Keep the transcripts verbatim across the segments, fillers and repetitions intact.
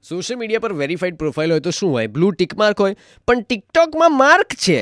Social media પર verified profile હોય તો શું હોય? બ્લુ ટિક માર્ક હોય, પણ ટિકટોકમાં માર્ક છે.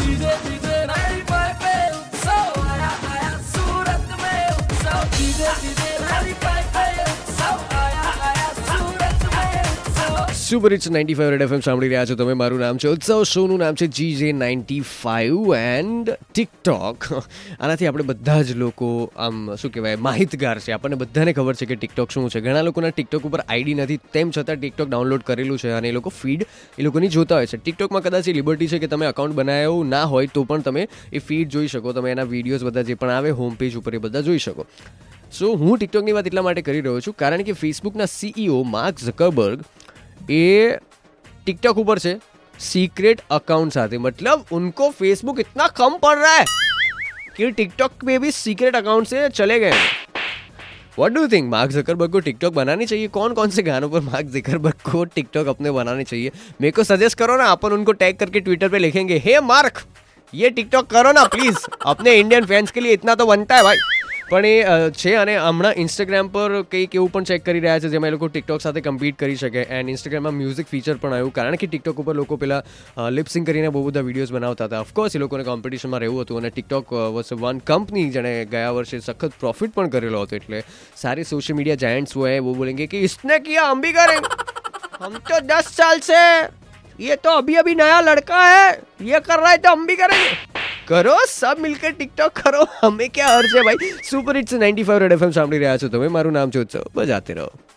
Super hits ninety five red FM સાંભળી રહ્યા છો તમે. મારું નામ છે ઉત્સવ, શોનું નામ છે જી જે નાઇન્ટી ફાઇવ એન્ડ ટિકટોક. આનાથી આપણે બધા જ લોકો આમ શું કહેવાય માહિતગાર છે. આપણને બધાને ખબર છે કે ટિકટોક શું છે. ઘણા લોકોના ટિકટોક ઉપર આઈડી નથી, તેમ છતાં ટિકટોક ડાઉનલોડ કરેલું છે અને એ લોકો ફીડ એ લોકોની જોતા હોય છે. ટિકટોકમાં કદાચ એ લિબર્ટી છે કે તમે અકાઉન્ટ બનાવ્યું ના હોય તો પણ તમે એ ફીડ જોઈ શકો. તમે એના વિડીયોઝ બધા જે પણ આવે હોમ પેજ ઉપર એ બધા જોઈ શકો. સો હું ટિકટોકની વાત એટલા માટે કરી રહ્યો છું કારણ કે ફેસબુકના સીઈઓ માર્ક ઝકરબર્ગ એ टिकटॉक ऊपर से सीक्रेट अकाउंट साथ, मतलब उनको फेसबुक इतना कम पड़ रहा है कि टिकटॉक में भी सीक्रेट अकाउंट से चले गए. What do think, Mark Zuckerberg को टिकटॉक बनानी चाहिए? कौन कौन से गानों पर मार्क ज़करबर्ग को टिकटॉक अपने बनानी चाहिए? मेरे को सजेस्ट करो ना, अपन उनको टैग करके ट्विटर पे लिखेंगे, हे मार्क ये टिकटॉक करो ना प्लीज, अपने इंडियन फैंस के लिए इतना तो बनता है भाई. પણ એ છે અને હમણાં ઇન્સ્ટાગ્રામ પર કંઈક એવું પણ ચેક કરી રહ્યા છે જેમાં એ લોકો ટિકટોક સાથે કમ્પીટ કરી શકે. એન્ડ ઇન્સ્ટાગ્રામમાં મ્યુઝિક ફીચર પણ આવ્યું કારણ કે ટિકટોક ઉપર લોકો પેલા લિપસિંગ કરીને બહુ બધા વિડીયોઝ બનાવતા હતા. ઓફકોર્સ એ લોકોને કોમ્પિટિશનમાં રહેવું હતું અને ટિકટોક વોઝ વન કંપની જેણે ગયા વર્ષે સખત પ્રોફિટ પણ કરેલો હતો. એટલે સારી સોશિयल मीडिया जायंट्स हुए हैं वो बोलेंगे कि इसने किया हम भी करेंगे, हम तो दस साल से, ये तो अभी अभी नया लड़का है, ये कर रहा है तो हम भी करेंगे. करो सब मिलकर टिकटॉक करो, हमें क्या हर्ज है भाई. Super hits ninety five red FM સાંભળી રહ્યા છો તમે. મારું નામ છે ઉત્સવ, બજાતે રહો.